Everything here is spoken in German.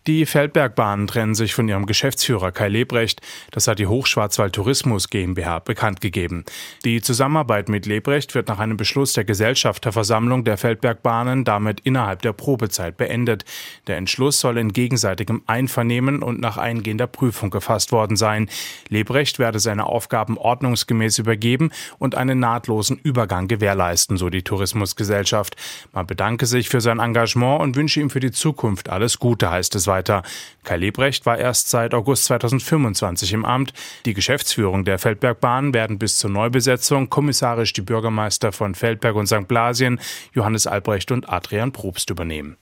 Die Feldbergbahnen trennen sich von ihrem Geschäftsführer Kai Lebrecht. Das hat die Hochschwarzwald Tourismus GmbH bekannt gegeben. Die Zusammenarbeit mit Lebrecht wird nach einem Beschluss der Gesellschafterversammlung der Feldbergbahnen damit innerhalb der Probezeit beendet. Der Entschluss soll in gegenseitigem Einvernehmen und nach eingehender Prüfung gefasst worden sein. Lebrecht werde seine Aufgaben ordnungsgemäß übergeben und einen nahtlosen Übergang gewährleisten, so die Tourismusgesellschaft. Man bedanke sich für sein Engagement und wünsche ihm für die Zukunft alles Gute, heißt es weiter. Kai Lebrecht war erst seit August 2025 im Amt. Die Geschäftsführung der Feldbergbahnen werden bis zur Neubesetzung kommissarisch die Bürgermeister von Feldberg und St. Blasien, Johannes Albrecht und Adrian Probst, übernehmen.